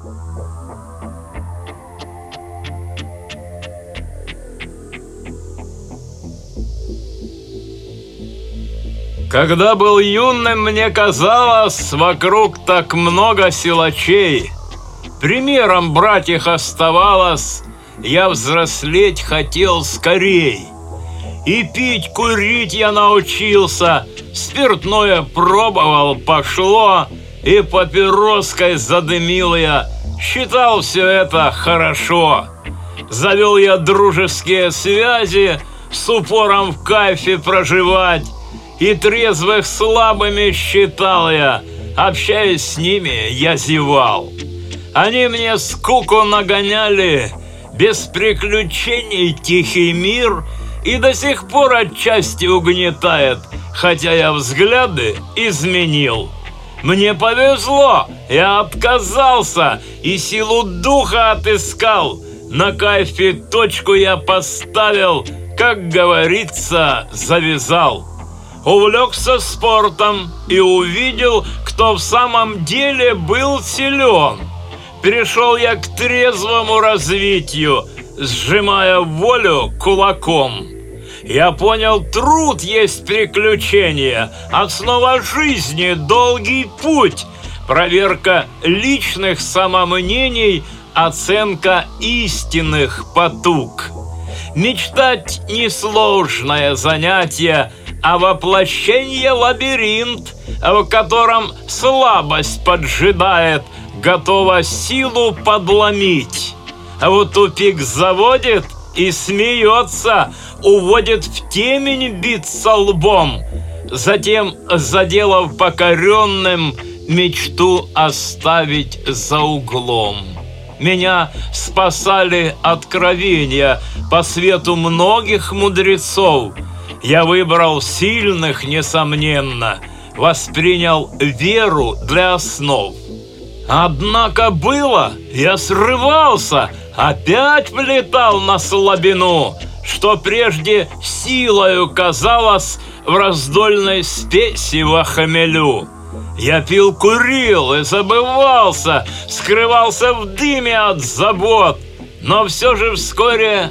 Когда был юным, мне казалось, вокруг так много силачей. Примером брать их оставалось, я взрослеть хотел скорей. И пить, курить я научился, спиртное пробовал, пошло, и папироской задымил я, считал все это хорошо. Завел я дружеские связи, с упором в кайфе проживать, и трезвых слабыми считал я, общаясь с ними, я зевал. Они мне скуку нагоняли, без приключений тихий мир, и до сих пор отчасти угнетает, хотя я взгляды изменил. Мне повезло, я отказался и силу духа отыскал, на кайфе точку я поставил, как говорится, завязал. Увлекся спортом и увидел, кто в самом деле был силен. Перешел я к трезвому развитию, сжимая волю кулаком. Я понял, труд есть приключение, основа жизни, долгий путь, проверка личных самомнений, оценка истинных потуг. Мечтать несложное занятие, а воплощение лабиринт, в котором слабость поджидает, готова силу подломить. А вот тупик заводит и смеется, уводит в темень биться лбом, затем, заделав покоренным, мечту оставить за углом. Меня спасали откровения по свету многих мудрецов. Я выбрал сильных, несомненно, воспринял веру для основ. Однако было, я срывался, опять влетал на слабину, что прежде силою казалось в раздольной спеси во хмелю. Я пил, курил и забывался, скрывался в дыме от забот, но все же вскоре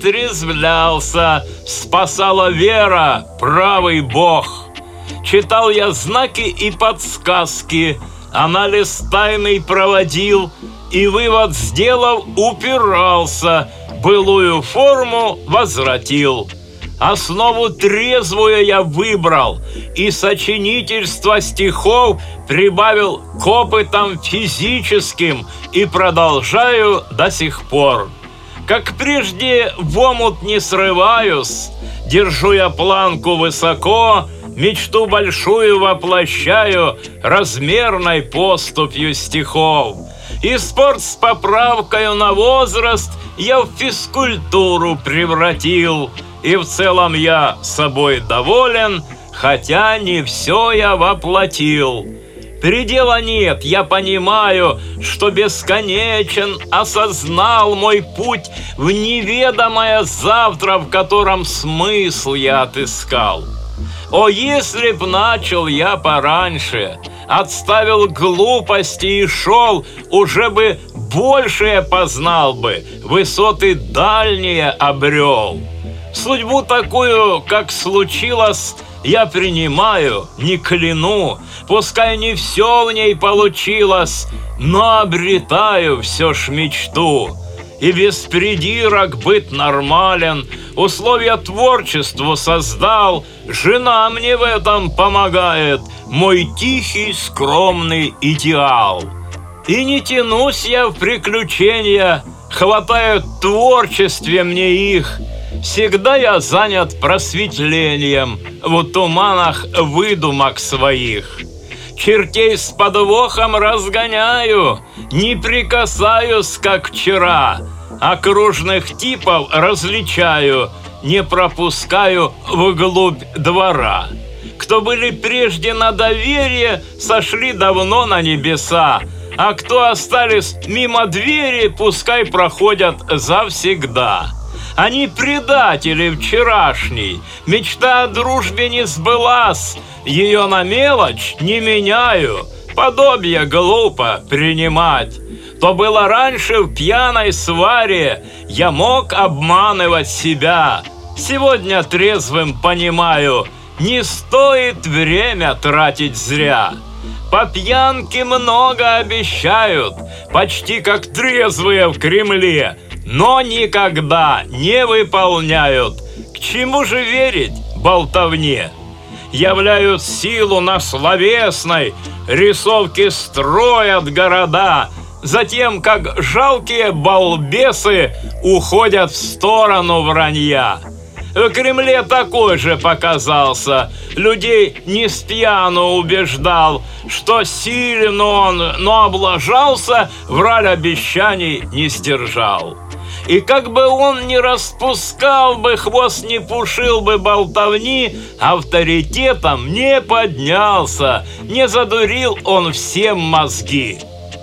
отрезвлялся, спасала вера, правый Бог. Читал я знаки и подсказки, анализ тайный проводил, и вывод сделав, упирался, былую форму возвратил. Основу трезвую я выбрал, и сочинительство стихов прибавил к опытам физическим и продолжаю до сих пор. Как прежде в омут не срываюсь, держу я планку высоко, мечту большую воплощаю размерной поступью стихов. И спорт с поправкою на возраст я в физкультуру превратил, и в целом я собой доволен, хотя не все я воплотил. Предела нет, я понимаю, что бесконечен, осознал мой путь в неведомое завтра, в котором смысл я отыскал. О, если б начал я пораньше, отставил глупости и шел, уже бы большее познал бы, высоты дальние обрел. Судьбу такую, как случилось, я принимаю, не кляну, пускай не все в ней получилось, но обретаю все ж мечту. И без придирок быть нормален, условия творчеству создал, жена мне в этом помогает, мой тихий, скромный идеал. И не тянусь я в приключения, хватает в творчестве мне их. Всегда я занят просветлением в туманах выдумок своих. Чертей с подвохом разгоняю, не прикасаюсь, как вчера. Окружных типов различаю, не пропускаю вглубь двора. Кто были прежде на доверие, сошли давно на небеса, а кто остались мимо двери, пускай проходят завсегда. Они предатели вчерашней, мечта о дружбе не сбылась, ее на мелочь не меняю, подобие глупо принимать. то было раньше в пьяной сваре я мог обманывать себя. Сегодня трезвым понимаю, не стоит время тратить зря. По пьянке много обещают, почти как трезвые в Кремле, но никогда не выполняют. К чему же верить болтовне? Являют силу на словесной, рисовки строят города, затем, как жалкие балбесы, уходят в сторону вранья. В Кремле такой же показался, людей не спьяну убеждал, что силен он, но облажался, враль обещаний не сдержал. И как бы он ни распускал бы, хвост не пушил бы болтовни, авторитетом не поднялся, не задурил он всем мозги.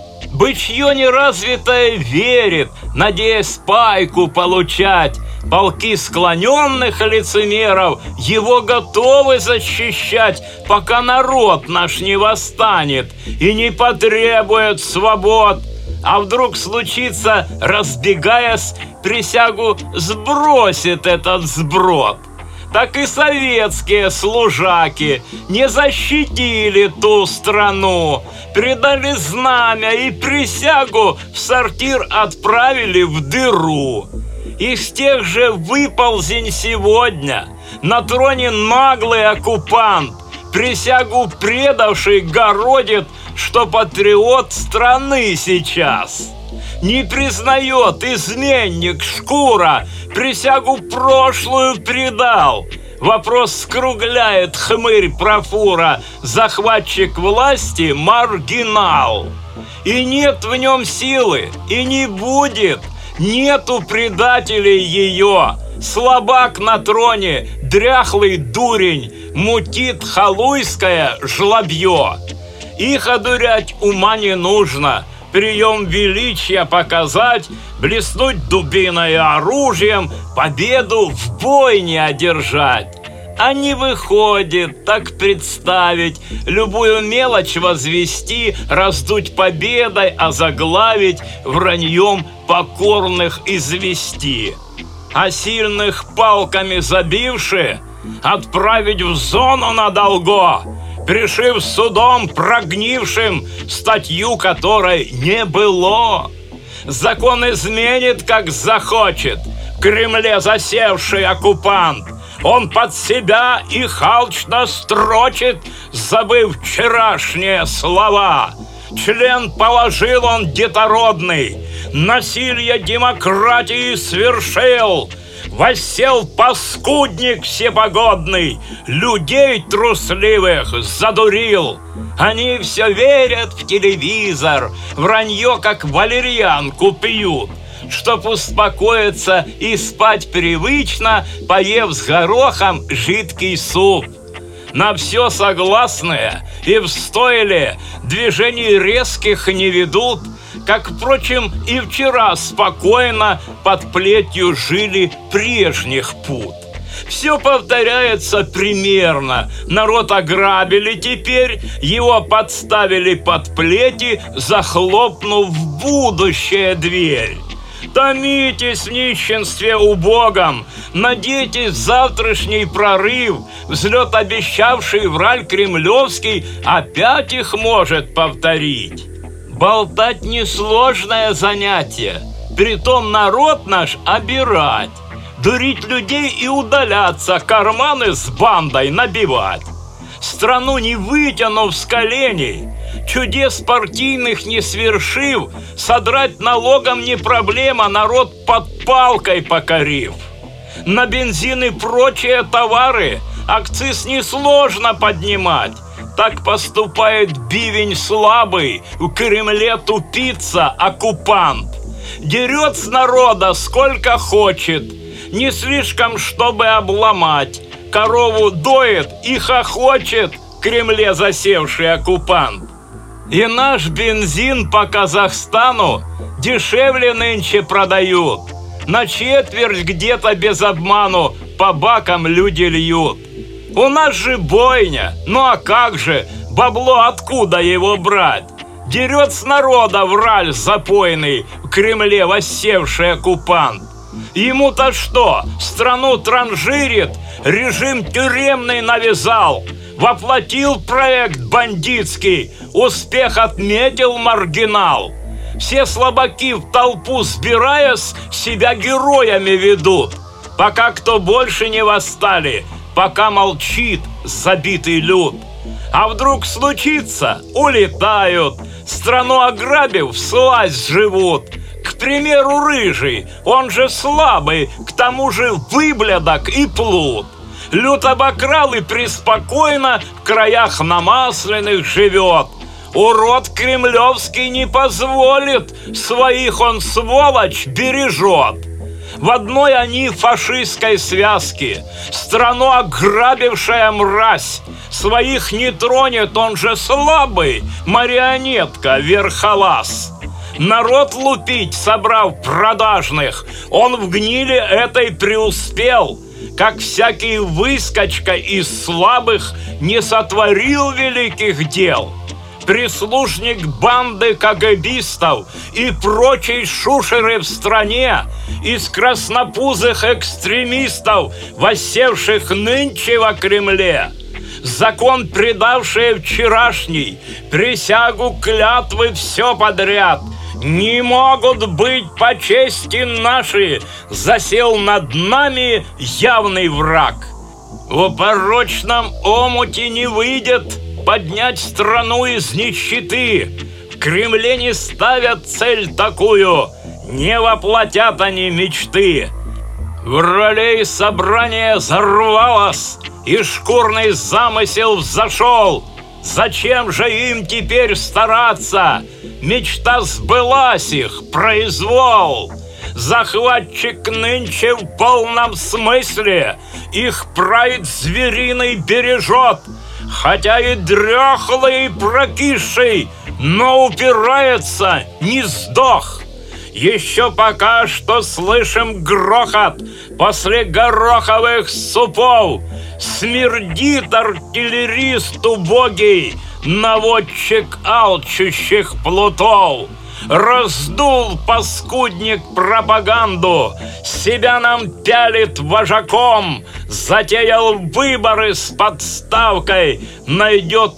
Бычье неразвитое верит, надеясь пайку получать. Полки склоненных лицемеров его готовы защищать, пока народ наш не восстанет и не потребует свобод. А вдруг случится, разбегаясь, присягу сбросит этот сброд. Так и советские служаки не защитили ту страну, предали знамя и присягу в сортир отправили в дыру. Из тех же выползень сегодня на троне наглый оккупант, присягу предавший городит, что патриот страны сейчас. Не признает изменник Шкура, присягу прошлую предал. Вопрос скругляет хмырь Профура, захватчик власти маргинал. И нет в нем силы, и не будет, нету предателей ее. Слабак на троне, дряхлый дурень, мутит халуйское жлобье. Их одурять ума не нужно, прием величия показать, блеснуть дубиной и оружием, победу в бойне одержать. А не выходит так представить, любую мелочь возвести, раздуть победой, озаглавить, враньем покорных извести. А сильных палками забивши, отправить в зону надолго, пришив судом прогнившим, статью которой не было. Закон изменит, как захочет, в Кремле засевший оккупант. Он под себя их алчно строчит, забыв вчерашние слова. Член положил он детородный, насилие демократии свершил. Воссел паскудник всепогодный, людей трусливых задурил. Они все верят в телевизор, вранье, как валерьянку пьют, чтоб успокоиться и спать привычно, поев с горохом жидкий суп. На все согласные и в стойле движений резких не ведут, как, впрочем, и вчера спокойно под плетью жили прежних пут. Все повторяется примерно. Народ ограбили теперь, его подставили под плети, захлопнув в будущее дверь. Томитесь в нищенстве убогом, надейтесь в завтрашний прорыв. Взлет, обещавший враль кремлевский, опять их может повторить. Болтать несложное занятие, притом народ наш обирать, дурить людей и удаляться, карманы с бандой набивать. Страну не вытянув с коленей, чудес партийных не свершив, содрать налогом не проблема, народ под палкой покорив. На бензин и прочие товары акциз несложно поднимать. Так поступает бивень слабый, в Кремле тупица оккупант. Дерет с народа сколько хочет, не слишком, чтобы обломать. Корову доит и хохочет, в Кремле засевший оккупант. И наш бензин по Казахстану дешевле нынче продают. На четверть где-то без обману по бакам люди льют. У нас же бойня, ну а как же, бабло откуда его брать? Дерет с народа враль запойный, в Кремле воссевший оккупант. Ему-то что, страну транжирит, режим тюремный навязал, воплотил проект бандитский, успех отметил маргинал. Все слабаки в толпу сбираясь, себя героями ведут, пока кто больше не восстали, пока молчит забитый люд. А вдруг случится, улетают, страну ограбив, вслазь живут. К примеру, Рыжий, он же слабый, к тому же выблядок и плут. Люд обокрал и преспокойно в краях намасленных живет. Урод кремлевский не позволит, своих он, сволочь, бережет. В одной они фашистской связке, страну ограбившая мразь. Своих не тронет, он же слабый, марионетка, верхолаз. Народ лупить, собрав продажных, он в гниле этой преуспел. Как всякий выскочка из слабых не сотворил великих дел. Прислужник банды КГБистов и прочей шушеры в стране, из краснопузых экстремистов, воссевших нынче во Кремле. Закон, предавший вчерашний, присягу клятвы все подряд, не могут быть по чести наши, засел над нами явный враг. В порочном омуте не выйдет поднять страну из нищеты. В Кремле не ставят цель такую, не воплотят они мечты. В ролей собрание взорвалось, и шкурный замысел взошел. Зачем же им теперь стараться? Мечта сбылась их, произвол. Захватчик нынче в полном смысле их прайд звериный бережет. Хотя и дряхлый, и прокисший, но упирается, не сдох. Еще пока что слышим грохот после гороховых супов. Смердит артиллерист убогий, наводчик алчущих плутов. Раздул паскудник пропаганду, себя нам пялит вожаком, затеял выборы с подставкой, найдет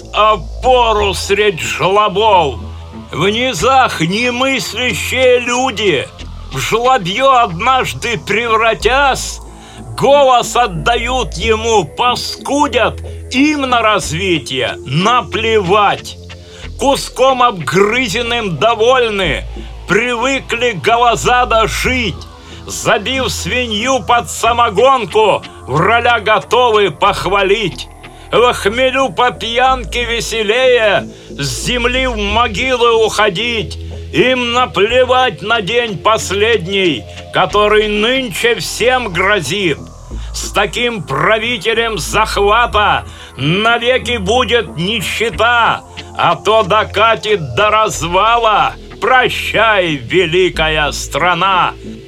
опору средь жлобов. В низах немыслящие люди, в жлобье однажды превратясь, голос отдают ему, паскудят, им на развитие наплевать. Куском обгрызенным довольны, привыкли голозадо жить. Забив свинью под самогонку, враля готовы похвалить. В хмелю по пьянке веселее, с земли в могилы уходить. Им наплевать на день последний, который нынче всем грозит. С таким правителем захвата навеки будет нищета, а то докатит до развала. Прощай, великая страна!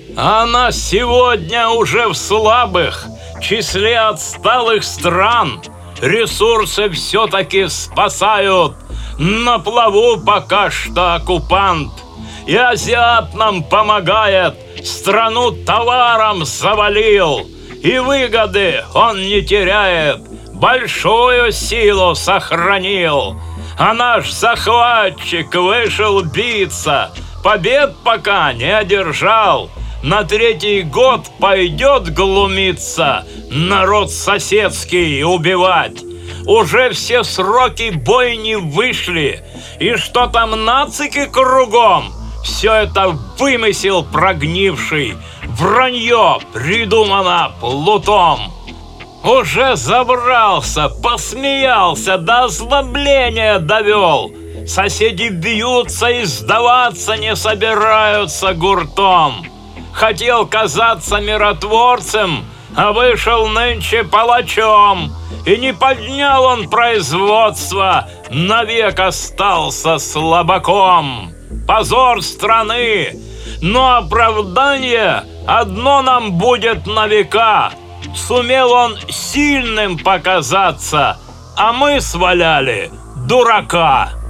Она сегодня уже в слабых, числе отсталых стран. Ресурсы все-таки спасают, на плаву пока что оккупант. И азиат нам помогает, страну товаром завалил. И выгоды он не теряет, большую силу сохранил. А наш захватчик вышел биться, побед пока не одержал. На третий год пойдет глумиться, народ соседский убивать. Уже все сроки бойни вышли, и что там нацики кругом, все это вымысел прогнивший, вранье придумано плутом. Уже забрался, посмеялся, до озлобления довел. Соседи бьются и сдаваться не собираются гуртом. Хотел казаться миротворцем, а вышел нынче палачом. И не поднял он производство, навек остался слабаком. Позор страны, но оправдание одно нам будет на века. Сумел он сильным показаться, а мы сваляли дурака.